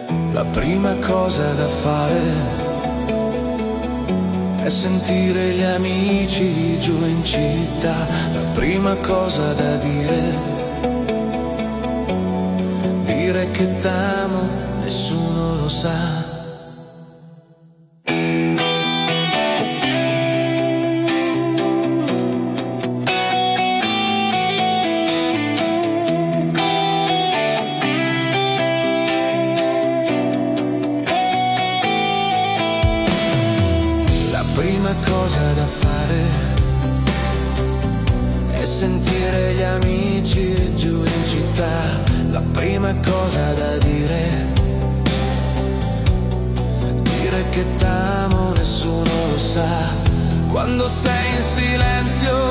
La prima cosa da fare è sentire gli amici giù in città. La prima cosa da dire che t'amo, nessuno lo sa. La prima cosa da fare è sentire gli amici giù in città. La prima cosa da dire che t'amo, nessuno lo sa. Quando sei in silenzio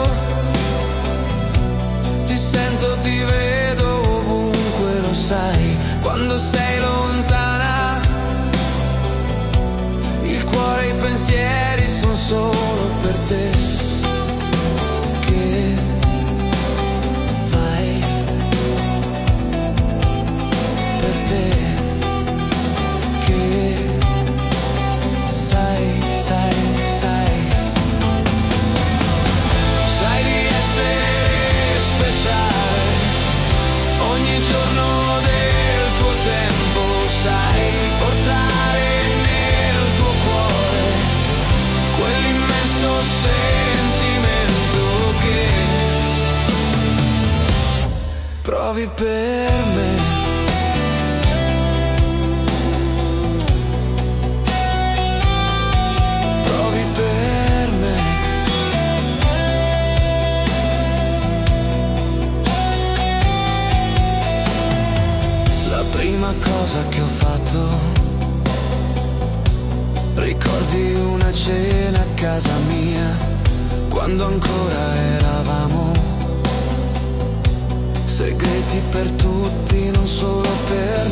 ti sento, ti vedo ovunque, lo sai. Quando sei lontana il cuore e i pensieri sono solo per te. Provi per me, provi per me. La prima cosa che ho fatto, ricordi una cena a casa mia, quando ancora eravamo segreti per tutti, non solo per